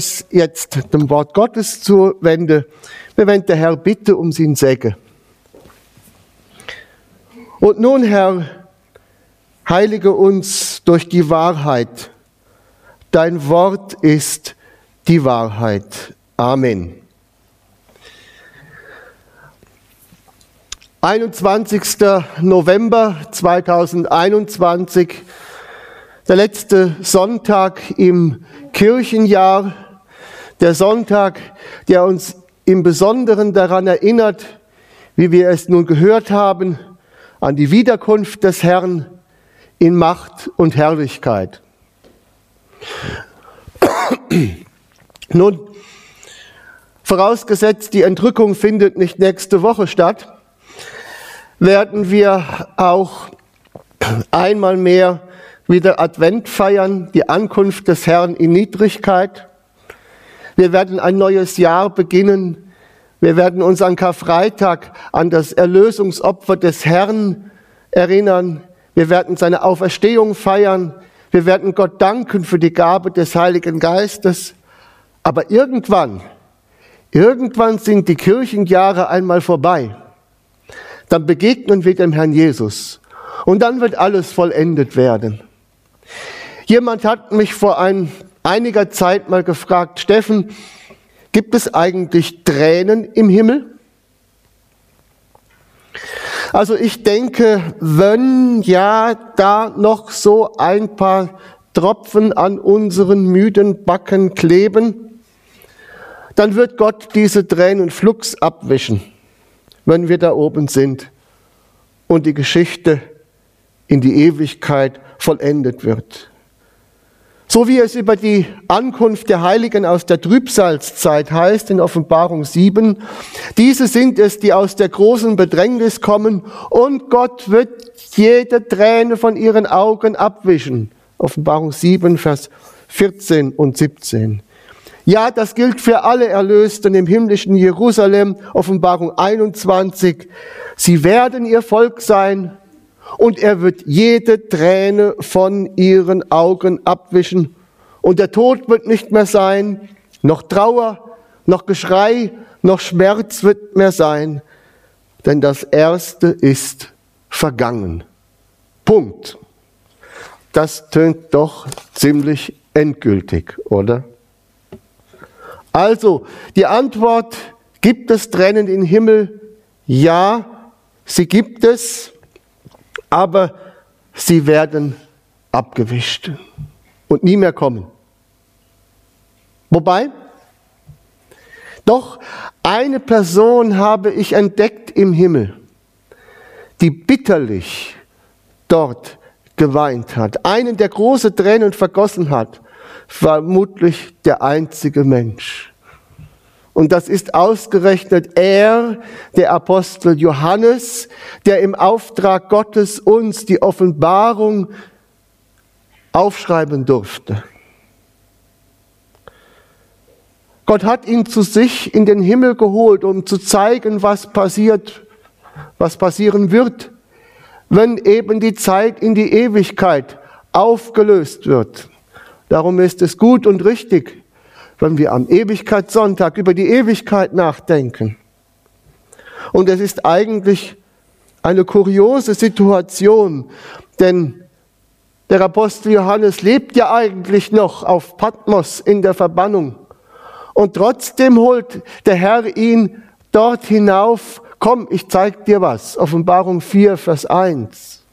uns jetzt dem Wort Gottes zuwenden, wir wollen den Herr bitten um sein Segen. Und nun, Herr, heilige uns durch die Wahrheit. Dein Wort ist die Wahrheit. Amen. 21. November 2021, der letzte Sonntag im Kirchenjahr, der Sonntag, der uns im Besonderen daran erinnert, wie wir es nun gehört haben, an die Wiederkunft des Herrn in Macht und Herrlichkeit. Nun, vorausgesetzt, die Entrückung findet nicht nächste Woche statt, werden wir auch einmal mehr wieder Advent feiern, die Ankunft des Herrn in Niedrigkeit. Wir werden ein neues Jahr beginnen. Wir werden uns an Karfreitag an das Erlösungsopfer des Herrn erinnern. Wir werden seine Auferstehung feiern. Wir werden Gott danken für die Gabe des Heiligen Geistes. Aber irgendwann sind die Kirchenjahre einmal vorbei. Dann begegnen wir dem Herrn Jesus. Und dann wird alles vollendet werden. Jemand hat mich vor einiger Zeit mal gefragt, Steffen, gibt es eigentlich Tränen im Himmel? Also ich denke, wenn ja da noch so ein paar Tropfen an unseren müden Backen kleben, dann wird Gott diese Tränen flugs abwischen, wenn wir da oben sind und die Geschichte in die Ewigkeit vollendet wird. So wie es über die Ankunft der Heiligen aus der Trübsalzeit heißt in Offenbarung 7, diese sind es, die aus der großen Bedrängnis kommen und Gott wird jede Träne von ihren Augen abwischen. Offenbarung 7, Vers 14 und 17. Ja, das gilt für alle Erlösten im himmlischen Jerusalem, Offenbarung 21. Sie werden ihr Volk sein und er wird jede Träne von ihren Augen abwischen. Und der Tod wird nicht mehr sein, noch Trauer, noch Geschrei, noch Schmerz wird mehr sein, denn das Erste ist vergangen. Punkt. Das tönt doch ziemlich endgültig, oder? Also, die Antwort, gibt es Tränen im Himmel? Ja, sie gibt es, aber sie werden abgewischt und nie mehr kommen. Wobei, doch eine Person habe ich entdeckt im Himmel, die bitterlich dort geweint hat, einen, der große Tränen vergossen hat, vermutlich der einzige Mensch. Und das ist ausgerechnet er, der Apostel Johannes, der im Auftrag Gottes uns die Offenbarung aufschreiben durfte. Gott hat ihn zu sich in den Himmel geholt, um zu zeigen, was passieren wird, wenn eben die Zeit in die Ewigkeit aufgelöst wird. Darum ist es gut und richtig, wenn wir am Ewigkeitssonntag über die Ewigkeit nachdenken. Und es ist eigentlich eine kuriose Situation, denn der Apostel Johannes lebt ja eigentlich noch auf Patmos in der Verbannung. Und trotzdem holt der Herr ihn dort hinauf. Komm, ich zeig dir was. Offenbarung 4, Vers 1.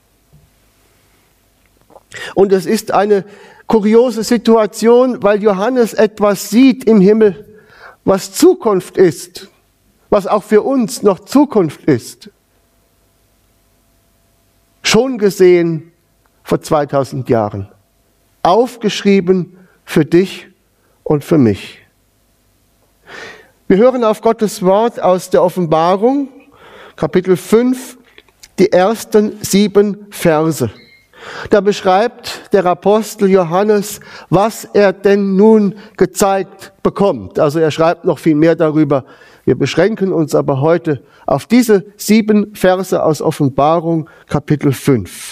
Und es ist eine kuriose Situation, weil Johannes etwas sieht im Himmel, was Zukunft ist, was auch für uns noch Zukunft ist. Schon gesehen vor 2000 Jahren. Aufgeschrieben für dich und für mich. Wir hören auf Gottes Wort aus der Offenbarung, Kapitel 5, die ersten 7 Verse. Da beschreibt der Apostel Johannes, was er denn nun gezeigt bekommt. Also er schreibt noch viel mehr darüber. Wir beschränken uns aber heute auf diese 7 Verse aus Offenbarung, Kapitel 5.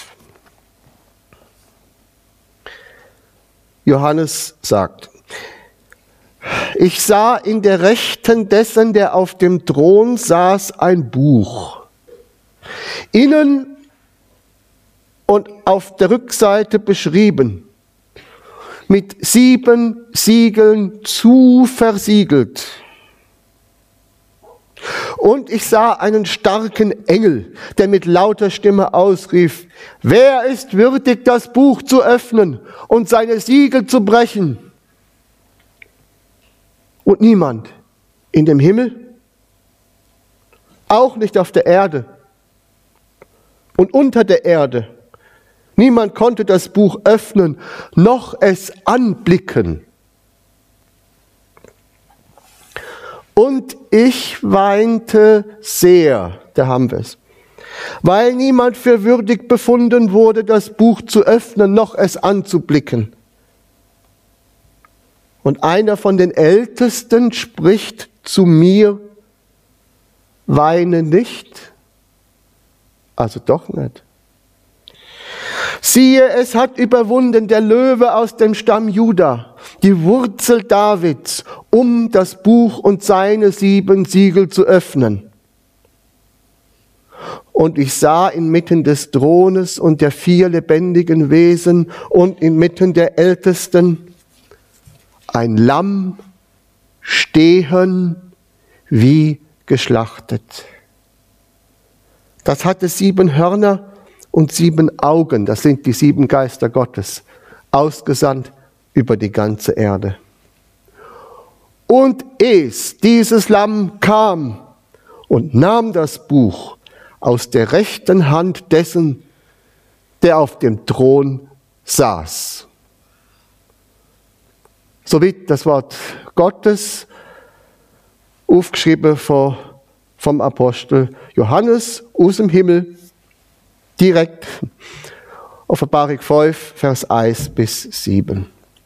Johannes sagt: ich sah in der Rechten dessen, der auf dem Thron saß, ein Buch. Innen und auf der Rückseite beschrieben, mit 7 Siegeln zu versiegelt. Und ich sah einen starken Engel, der mit lauter Stimme ausrief, wer ist würdig, das Buch zu öffnen und seine Siegel zu brechen? Und niemand in dem Himmel, auch nicht auf der Erde und unter der Erde. Niemand konnte das Buch öffnen, noch es anblicken. Und ich weinte sehr, da haben wir es, weil niemand für würdig befunden wurde, das Buch zu öffnen, noch es anzublicken. Und einer von den Ältesten spricht zu mir, weine nicht, also doch nicht. Siehe, es hat überwunden der Löwe aus dem Stamm Juda, die Wurzel Davids, um das Buch und seine 7 Siegel zu öffnen. Und ich sah inmitten des Thrones und der 4 lebendigen Wesen und inmitten der Ältesten ein Lamm stehen wie geschlachtet. Das hatte 7 Hörner und 7 Augen, das sind die 7 Geister Gottes, ausgesandt über die ganze Erde. Und dieses Lamm kam und nahm das Buch aus der rechten Hand dessen, der auf dem Thron saß. Soweit das Wort Gottes, aufgeschrieben vom Apostel Johannes aus dem Himmel, direkt Offenbarung 5, Vers 1 bis 7.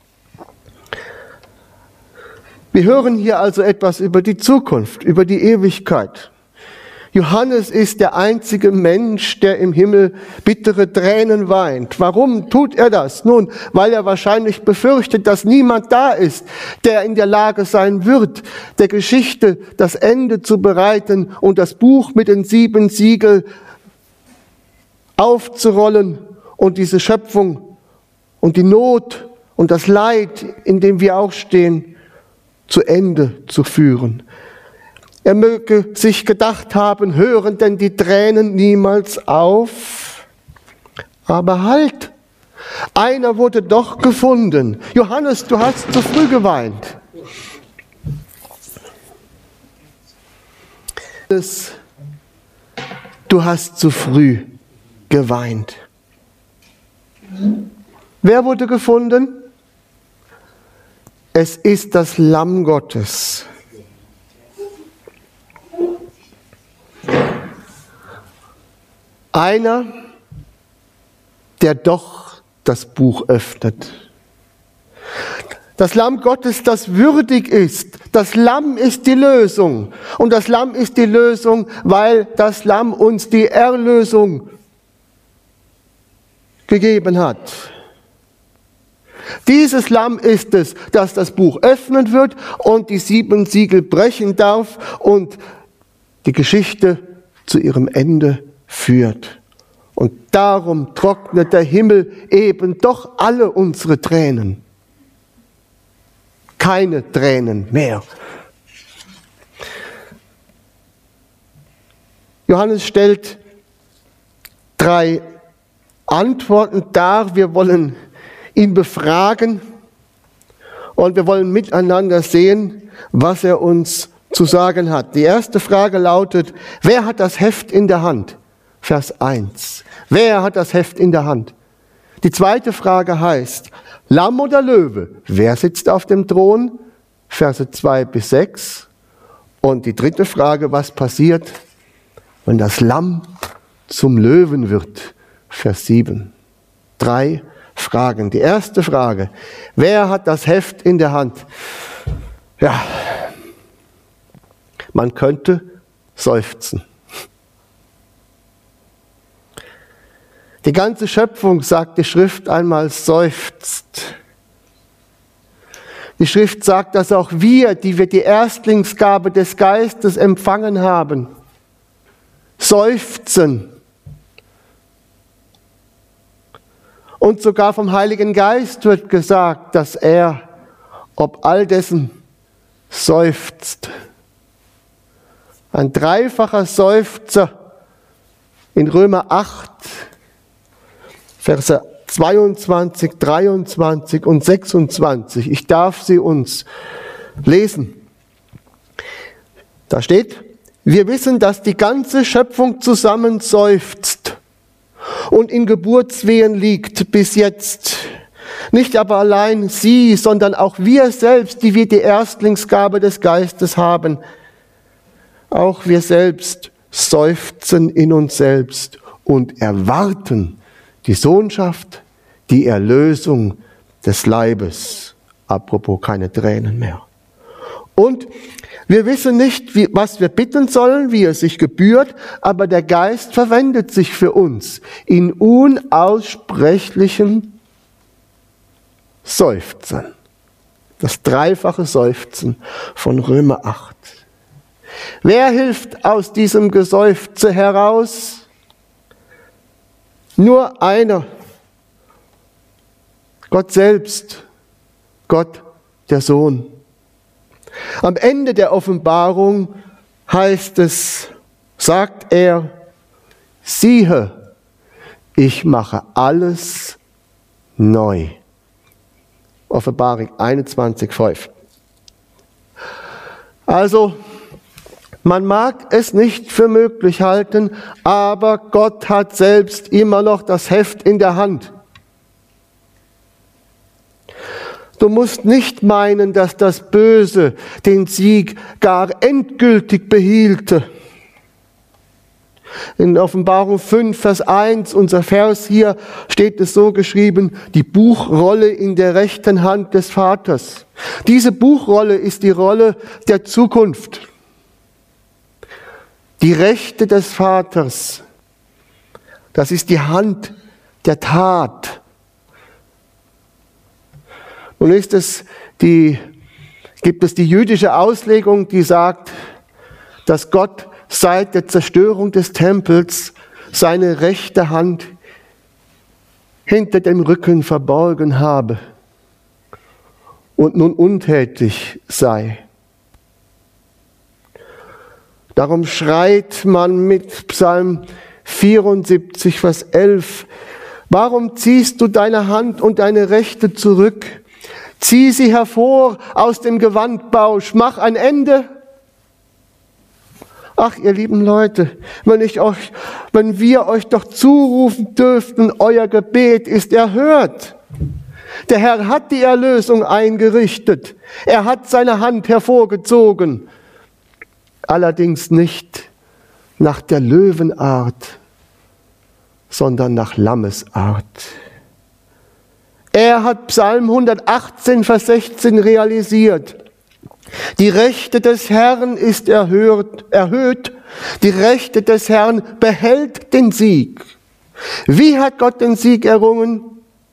Wir hören hier also etwas über die Zukunft, über die Ewigkeit. Johannes ist der einzige Mensch, der im Himmel bittere Tränen weint. Warum tut er das? Nun, weil er wahrscheinlich befürchtet, dass niemand da ist, der in der Lage sein wird, der Geschichte das Ende zu bereiten und das Buch mit den 7 Siegeln aufzurollen und diese Schöpfung und die Not und das Leid, in dem wir auch stehen, zu Ende zu führen. Er möge sich gedacht haben, hören denn die Tränen niemals auf? Aber halt, einer wurde doch gefunden. Johannes, du hast zu früh geweint. Du hast zu früh geweint. Wer wurde gefunden? Es ist das Lamm Gottes. Einer, der doch das Buch öffnet. Das Lamm Gottes, das würdig ist. Das Lamm ist die Lösung. Und das Lamm ist die Lösung, weil das Lamm uns die Erlösung gegeben hat. Dieses Lamm ist es, das das Buch öffnen wird und die 7 Siegel brechen darf und die Geschichte zu ihrem Ende führt. Und darum trocknet der Himmel eben doch alle unsere Tränen. Keine Tränen mehr. Johannes stellt 3 Antworten dar. Wir wollen ihn befragen und wir wollen miteinander sehen, was er uns zu sagen hat. Die erste Frage lautet, wer hat das Heft in der Hand? Vers 1. Wer hat das Heft in der Hand? Die zweite Frage heißt, Lamm oder Löwe? Wer sitzt auf dem Thron? Verse 2 bis 6. Und die dritte Frage, was passiert, wenn das Lamm zum Löwen wird? Vers 7. 3 Fragen. Die erste Frage, wer hat das Heft in der Hand? Ja, man könnte seufzen. Die ganze Schöpfung, sagt die Schrift einmal, seufzt. Die Schrift sagt, dass auch wir, die wir die Erstlingsgabe des Geistes empfangen haben, seufzen. Und sogar vom Heiligen Geist wird gesagt, dass er, ob all dessen, seufzt. Ein dreifacher Seufzer in Römer 8, Verse 22, 23 und 26. Ich darf sie uns lesen. Da steht: Wir wissen, dass die ganze Schöpfung zusammen seufzt und in Geburtswehen liegt bis jetzt. Nicht aber allein sie, sondern auch wir selbst, die wir die Erstlingsgabe des Geistes haben. Auch wir selbst seufzen in uns selbst und erwarten die Sohnschaft, die Erlösung des Leibes. Apropos keine Tränen mehr. Und wir wissen nicht, was wir bitten sollen, wie es sich gebührt, aber der Geist verwendet sich für uns in unaussprechlichem Seufzen. Das dreifache Seufzen von Römer 8. Wer hilft aus diesem Geseufze heraus? Nur einer. Gott selbst, Gott der Sohn. Am Ende der Offenbarung heißt es, sagt er, siehe, ich mache alles neu. Offenbarung 21,5. Also, man mag es nicht für möglich halten, aber Gott hat selbst immer noch das Heft in der Hand. Du musst nicht meinen, dass das Böse den Sieg gar endgültig behielte. In Offenbarung 5, Vers 1, unser Vers hier, steht es so geschrieben, die Buchrolle in der rechten Hand des Vaters. Diese Buchrolle ist die Rolle der Zukunft. Die Rechte des Vaters, das ist die Hand der Tat. Nun gibt es die jüdische Auslegung, die sagt, dass Gott seit der Zerstörung des Tempels seine rechte Hand hinter dem Rücken verborgen habe und nun untätig sei. Darum schreit man mit Psalm 74, Vers 11, warum ziehst du deine Hand und deine Rechte zurück? Zieh sie hervor aus dem Gewandbausch, mach ein Ende. Ach, ihr lieben Leute, wenn wir euch doch zurufen dürften, euer Gebet ist erhört. Der Herr hat die Erlösung eingerichtet. Er hat seine Hand hervorgezogen. Allerdings nicht nach der Löwenart, sondern nach Lammesart. Er hat Psalm 118, Vers 16 realisiert. Die Rechte des Herrn ist erhöht. Die Rechte des Herrn behält den Sieg. Wie hat Gott den Sieg errungen?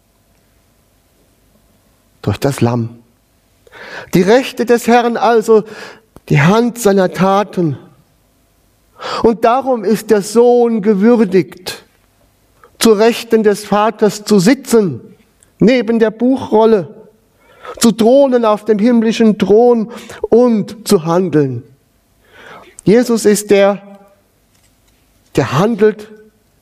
Durch das Lamm. Die Rechte des Herrn also, die Hand seiner Taten. Und darum ist der Sohn gewürdigt, zu Rechten des Vaters zu sitzen, neben der Buchrolle, zu thronen auf dem himmlischen Thron und zu handeln. Jesus ist der handelt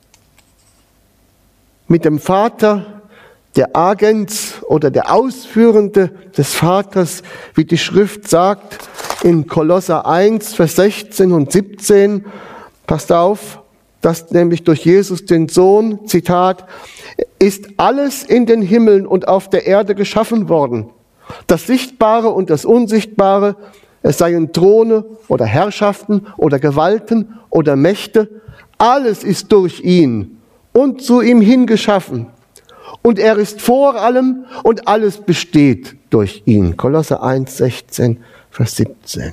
mit dem Vater, der Agent oder der Ausführende des Vaters, wie die Schrift sagt in Kolosser 1, Vers 16 und 17. Passt auf, dass nämlich durch Jesus den Sohn, Zitat, ist alles in den Himmeln und auf der Erde geschaffen worden. Das Sichtbare und das Unsichtbare, es seien Throne oder Herrschaften oder Gewalten oder Mächte, alles ist durch ihn und zu ihm hingeschaffen. Und er ist vor allem und alles besteht durch ihn. Kolosser 1, 16, Vers 17.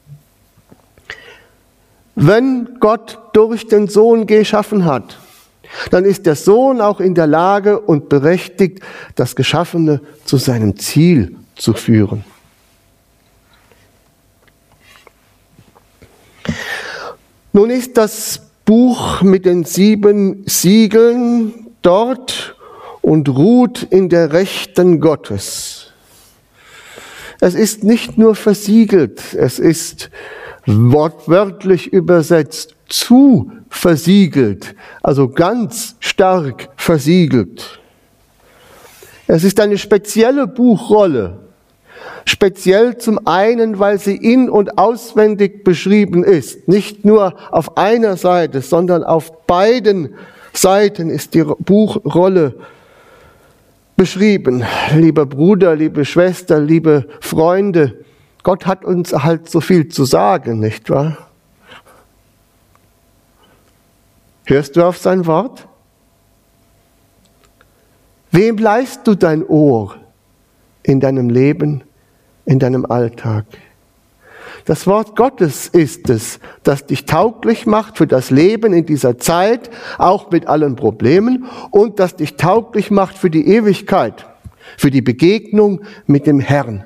Wenn Gott durch den Sohn geschaffen hat, dann ist der Sohn auch in der Lage und berechtigt, das Geschaffene zu seinem Ziel zu führen. Nun ist das Buch mit den 7 Siegeln dort und ruht in der Rechten Gottes. Es ist nicht nur versiegelt, es ist wortwörtlich übersetzt zu versiegelt, also ganz stark versiegelt. Es ist eine spezielle Buchrolle, speziell zum einen, weil sie in- und auswendig beschrieben ist. Nicht nur auf einer Seite, sondern auf beiden Seiten ist die Buchrolle beschrieben. Lieber Bruder, liebe Schwester, liebe Freunde, Gott hat uns halt so viel zu sagen, nicht wahr? Hörst du auf sein Wort? Wem leihst du dein Ohr in deinem Leben, in deinem Alltag? Das Wort Gottes ist es, das dich tauglich macht für das Leben in dieser Zeit, auch mit allen Problemen, und das dich tauglich macht für die Ewigkeit, für die Begegnung mit dem Herrn.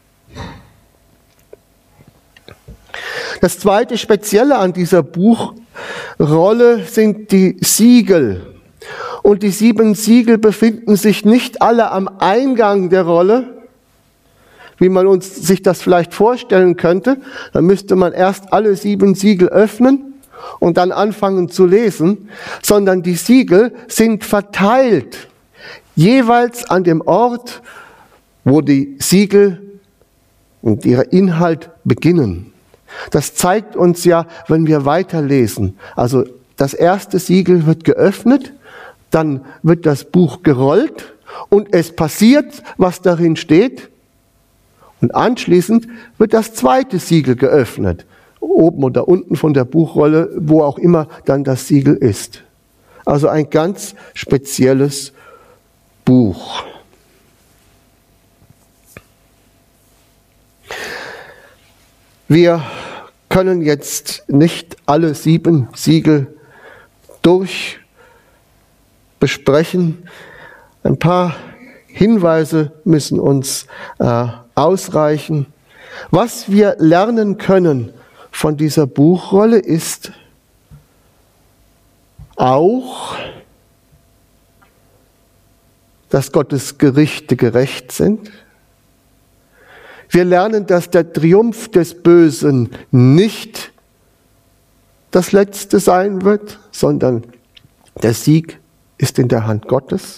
Das zweite Spezielle an dieser Buchrolle sind die Siegel. Und die 7 Siegel befinden sich nicht alle am Eingang der Rolle, wie man sich das vielleicht vorstellen könnte. Dann müsste man erst alle 7 Siegel öffnen und dann anfangen zu lesen, sondern die Siegel sind verteilt, jeweils an dem Ort, wo die Siegel und ihr Inhalt beginnen. Das zeigt uns ja, wenn wir weiterlesen. Also das erste Siegel wird geöffnet, dann wird das Buch gerollt und es passiert, was darin steht. Und anschließend wird das zweite Siegel geöffnet, oben oder unten von der Buchrolle, wo auch immer dann das Siegel ist. Also ein ganz spezielles Buch. Wir können jetzt nicht alle 7 Siegel besprechen. Ein paar Hinweise müssen uns ausreichen. Was wir lernen können von dieser Buchrolle ist auch, dass Gottes Gerichte gerecht sind. Wir lernen, dass der Triumph des Bösen nicht das Letzte sein wird, sondern der Sieg ist in der Hand Gottes.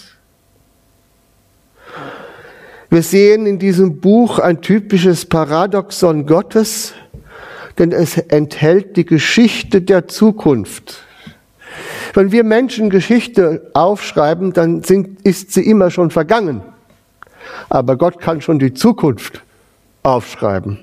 Wir sehen in diesem Buch ein typisches Paradoxon Gottes, denn es enthält die Geschichte der Zukunft. Wenn wir Menschen Geschichte aufschreiben, dann ist sie immer schon vergangen. Aber Gott kann schon die Zukunft aufschreiben.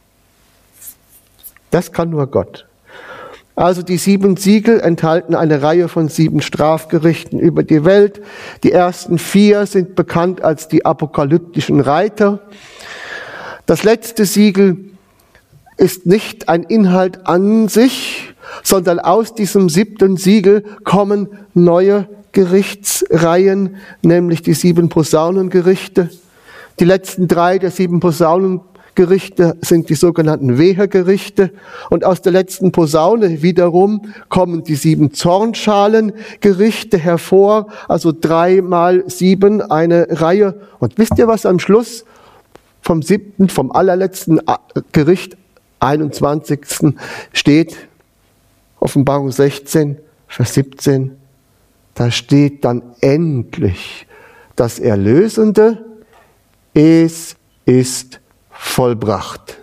Das kann nur Gott. Also die 7 Siegel enthalten eine Reihe von 7 Strafgerichten über die Welt. Die ersten 4 sind bekannt als die apokalyptischen Reiter. Das letzte Siegel ist nicht ein Inhalt an sich, sondern aus diesem 7. Siegel kommen neue Gerichtsreihen, nämlich die 7 Posaunengerichte. Die letzten 3 der 7 Posaunengerichte sind die sogenannten Wehegerichte. Und aus der letzten Posaune wiederum kommen die 7 Zornschalengerichte hervor, also 3 mal 7, eine Reihe. Und wisst ihr, was am Schluss vom 7., vom allerletzten Gericht, 21. steht? Offenbarung 16, Vers 17. Da steht dann endlich das Erlösende, es ist vollbracht.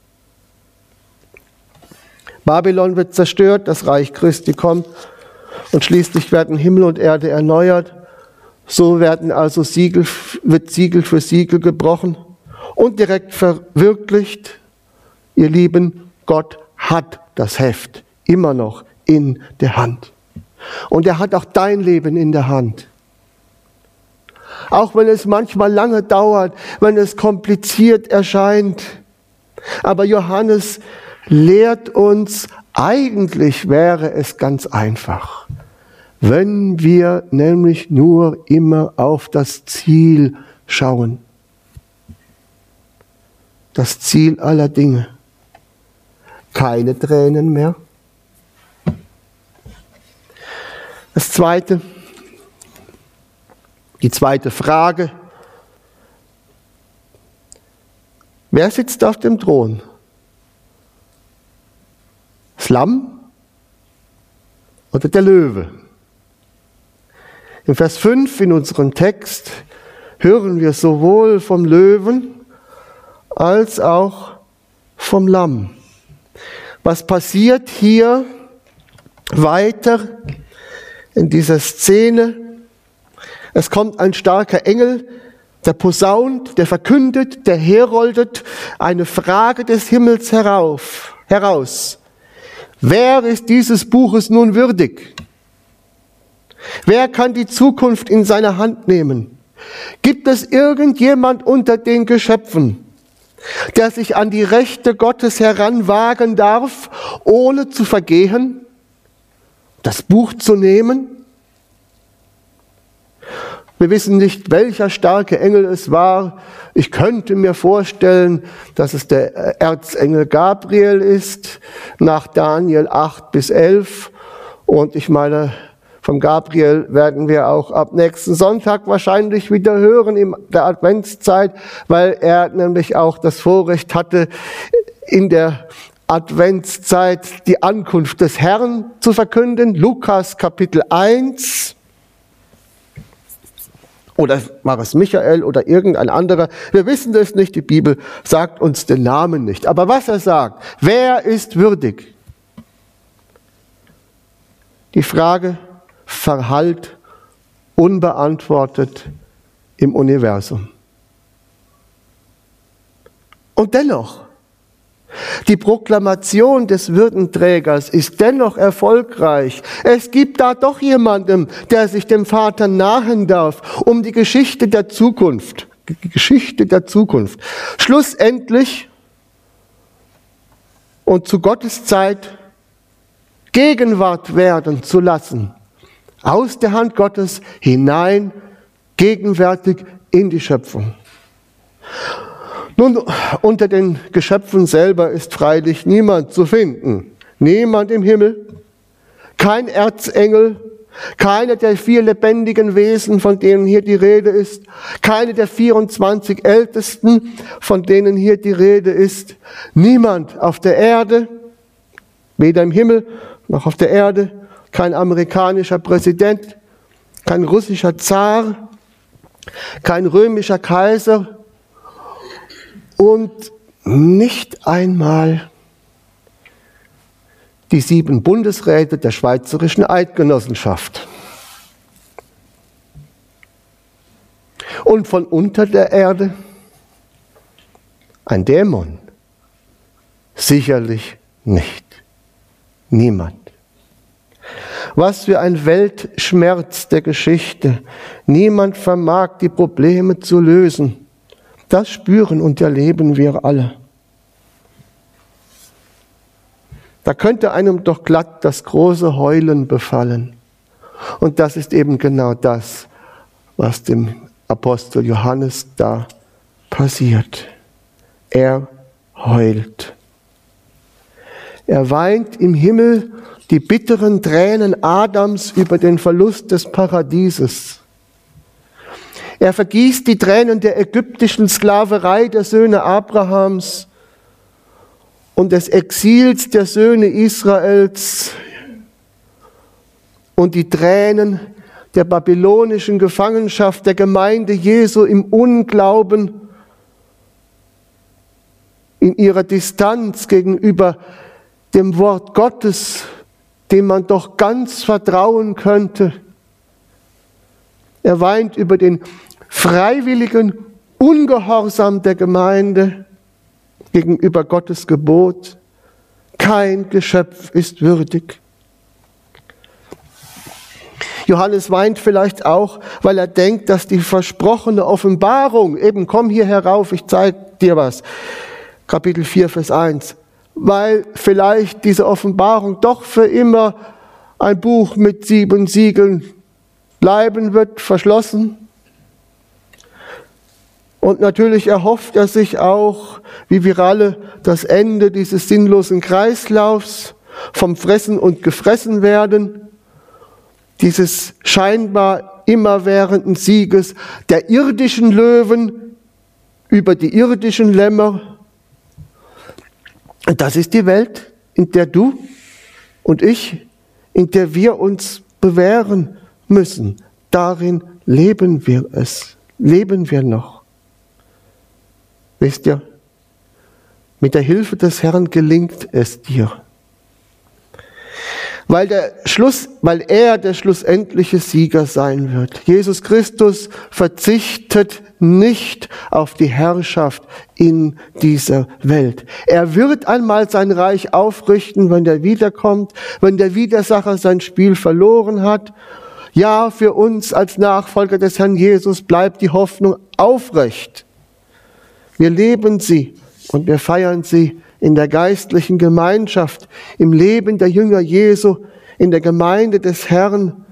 Babylon wird zerstört, das Reich Christi kommt und schließlich werden Himmel und Erde erneuert. So werden also wird Siegel für Siegel gebrochen und direkt verwirklicht. Ihr Lieben, Gott hat das Heft immer noch in der Hand. Und er hat auch dein Leben in der Hand. Auch wenn es manchmal lange dauert, wenn es kompliziert erscheint. Aber Johannes lehrt uns, eigentlich wäre es ganz einfach, wenn wir nämlich nur immer auf das Ziel schauen. Das Ziel aller Dinge. Keine Tränen mehr, Die zweite Frage: Wer sitzt auf dem Thron? Das Lamm oder der Löwe? Im Vers 5 in unserem Text hören wir sowohl vom Löwen als auch vom Lamm. Was passiert hier weiter in dieser Szene? Es kommt ein starker Engel, der posaunt, der verkündet, der heroldet eine Frage des Himmels heraus. Wer ist dieses Buches nun würdig? Wer kann die Zukunft in seine Hand nehmen? Gibt es irgendjemand unter den Geschöpfen, der sich an die Rechte Gottes heranwagen darf, ohne zu vergehen, das Buch zu nehmen? Wir wissen nicht, welcher starke Engel es war. Ich könnte mir vorstellen, dass es der Erzengel Gabriel ist, nach Daniel 8-11. Und ich meine, von Gabriel werden wir auch ab nächsten Sonntag wahrscheinlich wieder hören in der Adventszeit, weil er nämlich auch das Vorrecht hatte, in der Adventszeit die Ankunft des Herrn zu verkünden. Lukas Kapitel 1. Oder war es Michael oder irgendein anderer? Wir wissen das nicht, die Bibel sagt uns den Namen nicht. Aber was er sagt, wer ist würdig? Die Frage verhallt unbeantwortet im Universum. Und dennoch, die Proklamation des Würdenträgers ist dennoch erfolgreich. Es gibt da doch jemanden, der sich dem Vater nahen darf, um die Geschichte der Zukunft, schlussendlich und zu Gottes Zeit Gegenwart werden zu lassen. Aus der Hand Gottes hinein, gegenwärtig in die Schöpfung. Nun, unter den Geschöpfen selber ist freilich niemand zu finden. Niemand im Himmel, kein Erzengel, keine der 4 lebendigen Wesen, von denen hier die Rede ist, keine der 24 Ältesten, von denen hier die Rede ist. Niemand auf der Erde, weder im Himmel noch auf der Erde, kein amerikanischer Präsident, kein russischer Zar, kein römischer Kaiser, und nicht einmal die 7 Bundesräte der Schweizerischen Eidgenossenschaft. Und von unter der Erde ein Dämon? Sicherlich nicht. Niemand. Was für ein Weltschmerz der Geschichte. Niemand vermag die Probleme zu lösen. Das spüren und erleben wir alle. Da könnte einem doch glatt das große Heulen befallen. Und das ist eben genau das, was dem Apostel Johannes da passiert. Er heult. Er weint im Himmel die bitteren Tränen Adams über den Verlust des Paradieses. Er vergießt die Tränen der ägyptischen Sklaverei der Söhne Abrahams und des Exils der Söhne Israels und die Tränen der babylonischen Gefangenschaft der Gemeinde Jesu im Unglauben, in ihrer Distanz gegenüber dem Wort Gottes, dem man doch ganz vertrauen könnte. Er weint über den freiwilligen Ungehorsam der Gemeinde gegenüber Gottes Gebot. Kein Geschöpf ist würdig. Johannes weint vielleicht auch, weil er denkt, dass die versprochene Offenbarung, eben komm hier herauf, ich zeige dir was, Kapitel 4, Vers 1, weil vielleicht diese Offenbarung doch für immer ein Buch mit 7 Siegeln bleiben wird, verschlossen. Und natürlich erhofft er sich auch, wie wir alle, das Ende dieses sinnlosen Kreislaufs vom Fressen und Gefressen werden. dieses scheinbar immerwährenden Sieges der irdischen Löwen über die irdischen Lämmer. Und das ist die Welt, in der du und ich, in der wir uns bewähren müssen. Darin leben wir noch. Wisst ihr, mit der Hilfe des Herrn gelingt es dir. Weil er der schlussendliche Sieger sein wird. Jesus Christus verzichtet nicht auf die Herrschaft in dieser Welt. Er wird einmal sein Reich aufrichten, wenn er wiederkommt, wenn der Widersacher sein Spiel verloren hat. Ja, für uns als Nachfolger des Herrn Jesus bleibt die Hoffnung aufrecht. Wir leben sie und wir feiern sie in der geistlichen Gemeinschaft, im Leben der Jünger Jesu, in der Gemeinde des Herrn.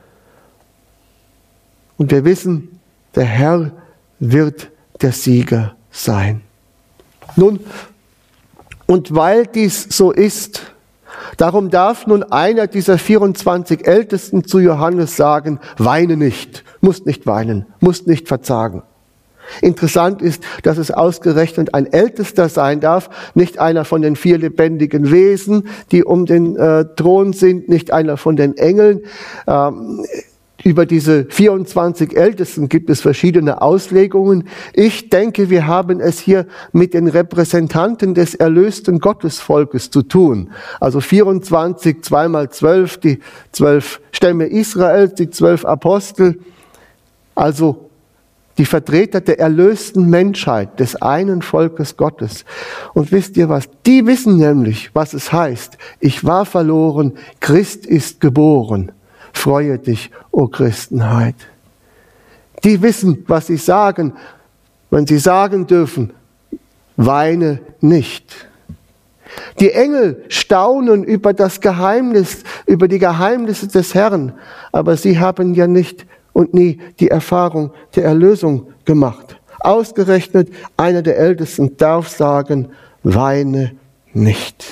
Und wir wissen, der Herr wird der Sieger sein. Nun, und weil dies so ist, darum darf nun einer dieser 24 Ältesten zu Johannes sagen, weine nicht, musst nicht weinen, musst nicht verzagen. Interessant ist, dass es ausgerechnet ein Ältester sein darf, nicht einer von den 4 lebendigen Wesen, die um den Thron sind, nicht einer von den Engeln. Über diese 24 Ältesten gibt es verschiedene Auslegungen. Ich denke, wir haben es hier mit den Repräsentanten des erlösten Gottesvolkes zu tun. Also 24, 2 mal 12, die 12 Stämme Israels, die 12 Apostel. Also die Vertreter der erlösten Menschheit, des einen Volkes Gottes. Und wisst ihr was? Die wissen nämlich, was es heißt. Ich war verloren, Christ ist geboren. Freue dich, o Christenheit. Die wissen, was sie sagen, wenn sie sagen dürfen, weine nicht. Die Engel staunen über das Geheimnis, über die Geheimnisse des Herrn, aber sie haben ja nicht und nie die Erfahrung der Erlösung gemacht. Ausgerechnet einer der Ältesten darf sagen, weine nicht.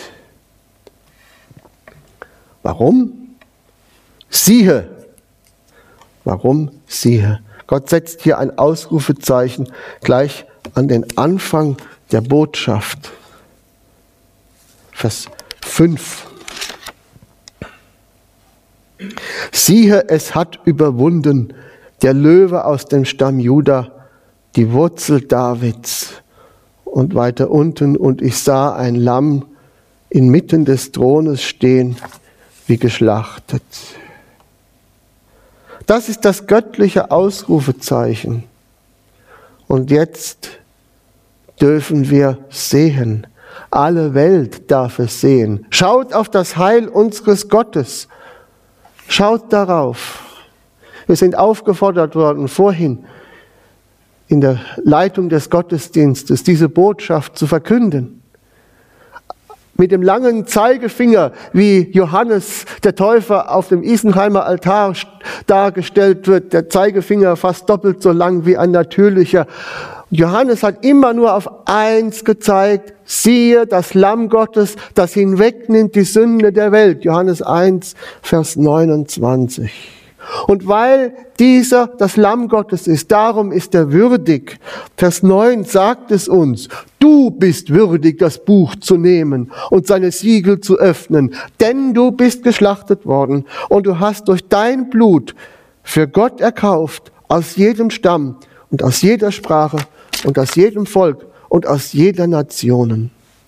Warum? Siehe. Warum? Siehe. Gott setzt hier ein Ausrufezeichen gleich an den Anfang der Botschaft. Vers 5. Siehe, es hat überwunden der Löwe aus dem Stamm Juda, die Wurzel Davids. Und weiter unten, und ich sah ein Lamm inmitten des Thrones stehen, wie geschlachtet. Das ist das göttliche Ausrufezeichen. Und jetzt dürfen wir sehen. Alle Welt darf es sehen. Schaut auf das Heil unseres Gottes. Schaut darauf. Wir sind aufgefordert worden, vorhin in der Leitung des Gottesdienstes diese Botschaft zu verkünden. Mit dem langen Zeigefinger, wie Johannes der Täufer auf dem Isenheimer Altar dargestellt wird, der Zeigefinger fast doppelt so lang wie ein natürlicher. Johannes hat immer nur auf eins gezeigt, siehe das Lamm Gottes, das hinwegnimmt die Sünde der Welt. Johannes 1, Vers 29. Und weil dieser das Lamm Gottes ist, darum ist er würdig. Vers 9 sagt es uns, du bist würdig, das Buch zu nehmen und seine Siegel zu öffnen, denn du bist geschlachtet worden und du hast durch dein Blut für Gott erkauft, aus jedem Stamm und aus jeder Sprache und aus jedem Volk und aus jeder Nation.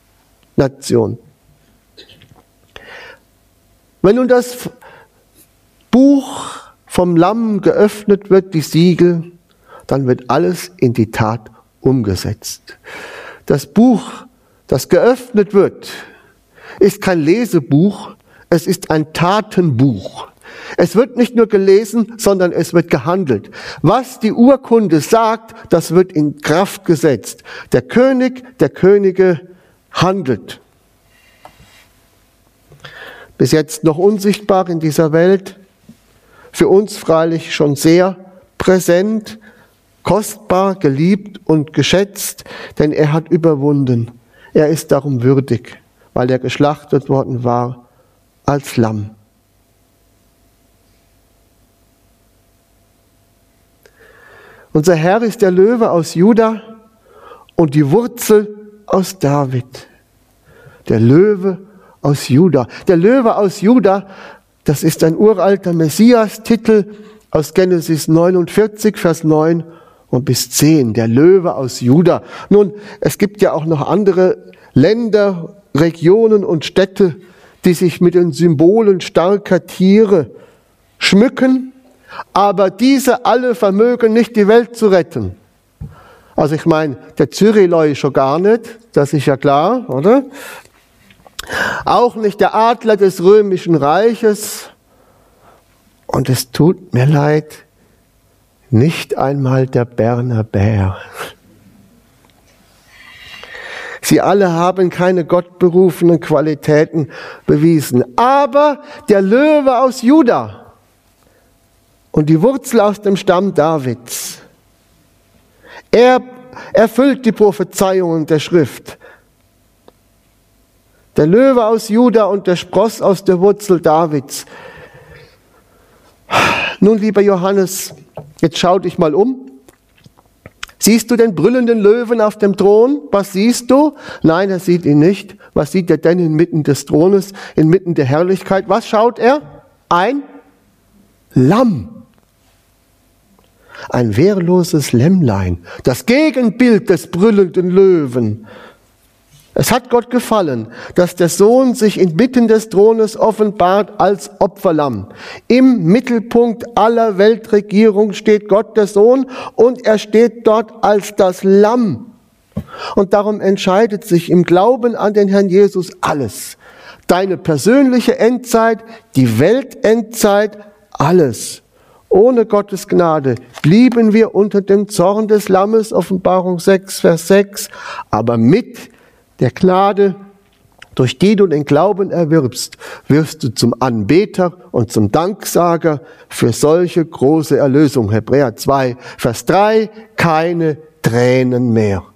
Wenn nun das Buch vom Lamm geöffnet wird, die Siegel, dann wird alles in die Tat umgesetzt. Das Buch, das geöffnet wird, ist kein Lesebuch, es ist ein Tatenbuch. Es wird nicht nur gelesen, sondern es wird gehandelt. Was die Urkunde sagt, das wird in Kraft gesetzt. Der König der Könige handelt. Bis jetzt noch unsichtbar in dieser Welt, für uns freilich schon sehr präsent, kostbar, geliebt und geschätzt, denn er hat überwunden. Er ist darum würdig, weil er geschlachtet worden war als Lamm. Unser Herr ist der Löwe aus Juda und die Wurzel aus David. Der Löwe aus Juda. Der Löwe aus Juda, das ist ein uralter Messias-Titel aus Genesis 49, Vers 9 und bis 10. Der Löwe aus Juda. Nun, es gibt ja auch noch andere Länder, Regionen und Städte, die sich mit den Symbolen starker Tiere schmücken, aber diese alle vermögen nicht, die Welt zu retten. Also ich meine, der Cyrilloi schon gar nicht, das ist ja klar, oder? Auch nicht der Adler des Römischen Reiches. Und es tut mir leid, nicht einmal der Berner Bär. Sie alle haben keine gottberufenen Qualitäten bewiesen. Aber der Löwe aus Juda und die Wurzel aus dem Stamm Davids, er erfüllt die Prophezeiungen der Schrift. Der Löwe aus Juda und der Spross aus der Wurzel Davids. Nun, lieber Johannes, jetzt schau dich mal um. Siehst du den brüllenden Löwen auf dem Thron? Was siehst du? Nein, er sieht ihn nicht. Was sieht er denn inmitten des Thrones, inmitten der Herrlichkeit? Was schaut er? Ein Lamm. Ein wehrloses Lämmlein. Das Gegenbild des brüllenden Löwen. Es hat Gott gefallen, dass der Sohn sich inmitten des Thrones offenbart als Opferlamm. Im Mittelpunkt aller Weltregierung steht Gott, der Sohn, und er steht dort als das Lamm. Und darum entscheidet sich im Glauben an den Herrn Jesus alles. Deine persönliche Endzeit, die Weltendzeit, alles. Ohne Gottes Gnade blieben wir unter dem Zorn des Lammes, Offenbarung 6, Vers 6, aber mit der Gnade, durch die du den Glauben erwirbst, wirst du zum Anbeter und zum Danksager für solche große Erlösung. Hebräer 2, Vers 3, keine Tränen mehr.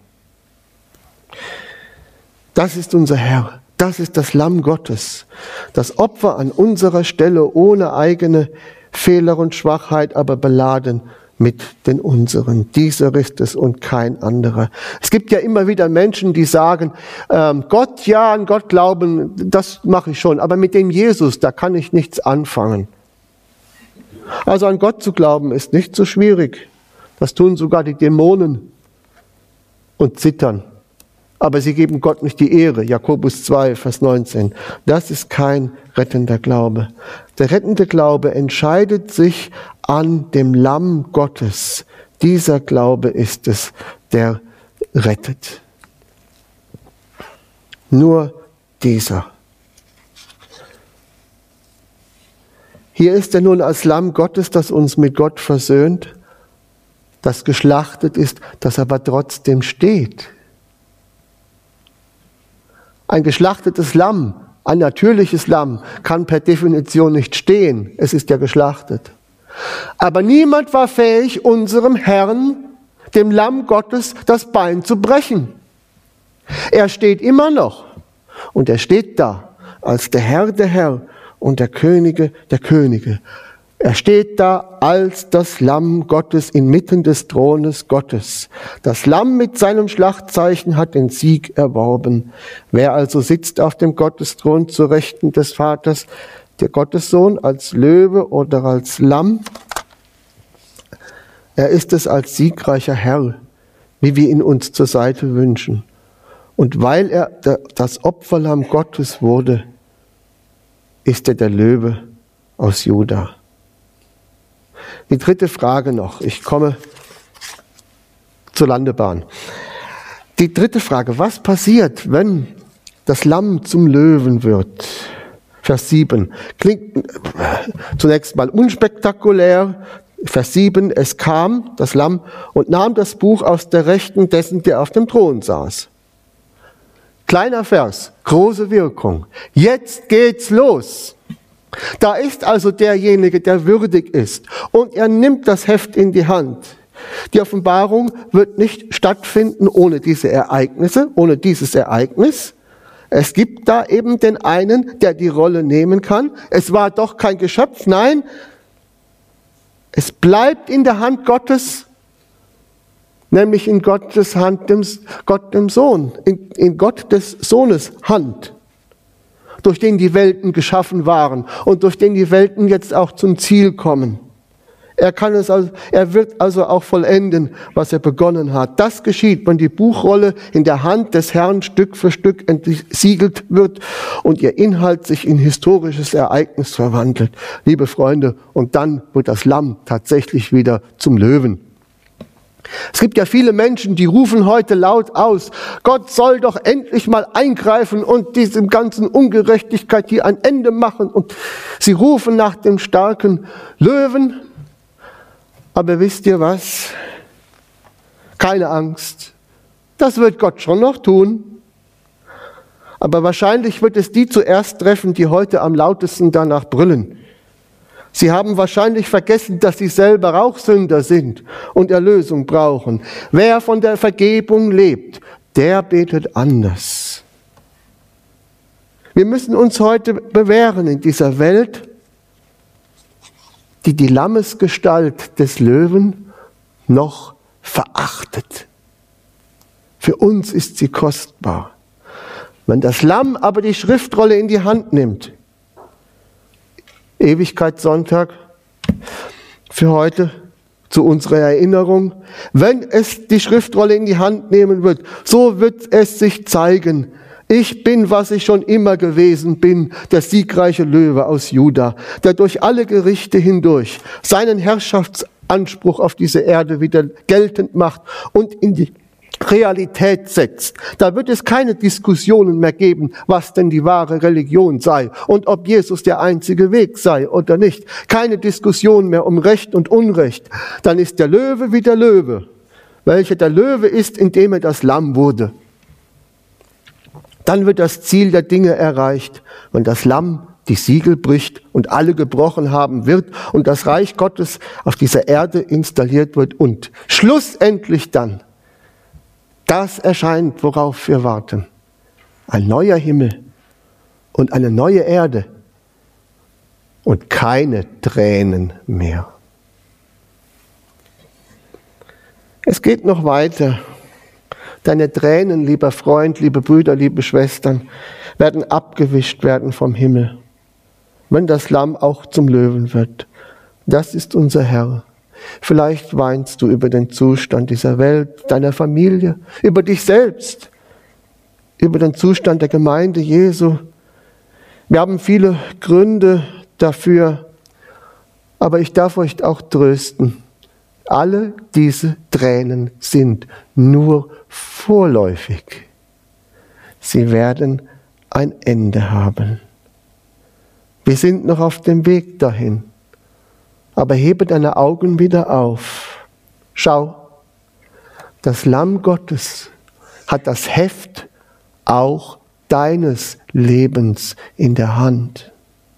Das ist unser Herr, das ist das Lamm Gottes, das Opfer an unserer Stelle ohne eigene Fehler und Schwachheit, aber beladen mit den unseren. Dieser ist es und kein anderer. Es gibt ja immer wieder Menschen, die sagen, Gott, ja, an Gott glauben, das mache ich schon, aber mit dem Jesus, da kann ich nichts anfangen. Also an Gott zu glauben ist nicht so schwierig. Das tun sogar die Dämonen und zittern. Aber sie geben Gott nicht die Ehre. Jakobus 2, Vers 19. Das ist kein rettender Glaube. Der rettende Glaube entscheidet sich an dem Lamm Gottes. Dieser Glaube ist es, der rettet. Nur dieser. Hier ist er nun als Lamm Gottes, das uns mit Gott versöhnt, das geschlachtet ist, das aber trotzdem steht. Ein geschlachtetes Lamm, ein natürliches Lamm, kann per Definition nicht stehen. Es ist ja geschlachtet. Aber niemand war fähig, unserem Herrn, dem Lamm Gottes, das Bein zu brechen. Er steht immer noch. Und er steht da als der Herr und der Könige der Könige. Er steht da als das Lamm Gottes inmitten des Thrones Gottes. Das Lamm mit seinem Schlachtzeichen hat den Sieg erworben. Wer also sitzt auf dem Gottesthron zur Rechten des Vaters, der Gottessohn als Löwe oder als Lamm? Er ist es als siegreicher Herr, wie wir ihn uns zur Seite wünschen. Und weil er das Opferlamm Gottes wurde, ist er der Löwe aus Juda. Die dritte Frage noch. Ich komme zur Landebahn. Die dritte Frage. Was passiert, wenn das Lamm zum Löwen wird? Vers 7. Klingt zunächst mal unspektakulär. Vers 7. Es kam, das Lamm, und nahm das Buch aus der Rechten dessen, der auf dem Thron saß. Kleiner Vers, große Wirkung. Jetzt geht's los. Da ist also derjenige, der würdig ist, und er nimmt das Heft in die Hand. Die Offenbarung wird nicht stattfinden ohne diese Ereignisse, ohne dieses Ereignis. Es gibt da eben den einen, der die Rolle nehmen kann. Es war doch kein Geschöpf, nein. Es bleibt in der Hand Gottes nämlich in Gottes Hand, Gott dem Sohn, in Gott des Sohnes Hand, durch den die Welten geschaffen waren und durch den die Welten jetzt auch zum Ziel kommen. Er wird also auch vollenden, was er begonnen hat. Das geschieht, wenn die Buchrolle in der Hand des Herrn Stück für Stück entsiegelt wird und ihr Inhalt sich in historisches Ereignis verwandelt. Liebe Freunde, und dann wird das Lamm tatsächlich wieder zum Löwen. Es gibt ja viele Menschen, die rufen heute laut aus, Gott soll doch endlich mal eingreifen und diesem ganzen Ungerechtigkeit hier ein Ende machen. Und sie rufen nach dem starken Löwen. Aber wisst ihr was? Keine Angst. Das wird Gott schon noch tun. Aber wahrscheinlich wird es die zuerst treffen, die heute am lautesten danach brüllen. Sie haben wahrscheinlich vergessen, dass sie selber auch Sünder sind und Erlösung brauchen. Wer von der Vergebung lebt, der betet anders. Wir müssen uns heute bewähren in dieser Welt, die Lammesgestalt des Löwen noch verachtet. Für uns ist sie kostbar. Wenn das Lamm aber die Schriftrolle in die Hand nimmt, Ewigkeitssonntag für heute zu unserer Erinnerung, wenn es die Schriftrolle in die Hand nehmen wird, so wird es sich zeigen, ich bin, was ich schon immer gewesen bin, der siegreiche Löwe aus Juda, der durch alle Gerichte hindurch seinen Herrschaftsanspruch auf diese Erde wieder geltend macht und in die Realität setzt. Da wird es keine Diskussionen mehr geben, was denn die wahre Religion sei und ob Jesus der einzige Weg sei oder nicht. Keine Diskussion mehr um Recht und Unrecht. Dann ist der Löwe wie der Löwe, welcher der Löwe ist, indem er das Lamm wurde. Dann wird das Ziel der Dinge erreicht, wenn das Lamm die Siegel bricht und alle gebrochen haben wird und das Reich Gottes auf dieser Erde installiert wird und schlussendlich dann das erscheint, worauf wir warten. Ein neuer Himmel und eine neue Erde und keine Tränen mehr. Es geht noch weiter. Deine Tränen, lieber Freund, liebe Brüder, liebe Schwestern, werden abgewischt werden vom Himmel, wenn das Lamm auch zum Löwen wird. Das ist unser Herr. Vielleicht weinst du über den Zustand dieser Welt, deiner Familie, über dich selbst, über den Zustand der Gemeinde Jesu. Wir haben viele Gründe dafür, aber ich darf euch auch trösten. Alle diese Tränen sind nur vorläufig. Sie werden ein Ende haben. Wir sind noch auf dem Weg dahin. Aber hebe deine Augen wieder auf. Schau, das Lamm Gottes hat das Heft auch deines Lebens in der Hand.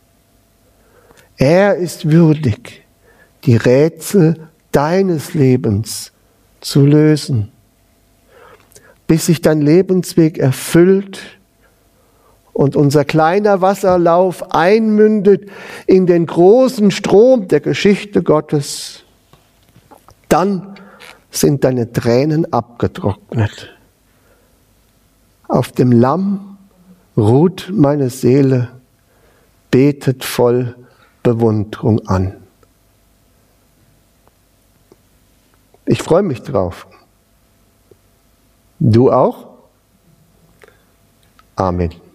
Er ist würdig, die Rätsel deines Lebens zu lösen, bis sich dein Lebensweg erfüllt und unser kleiner Wasserlauf einmündet in den großen Strom der Geschichte Gottes. Dann sind deine Tränen abgetrocknet. Auf dem Lamm ruht meine Seele, betet voll Bewunderung an. Ich freue mich drauf. Du auch? Amen.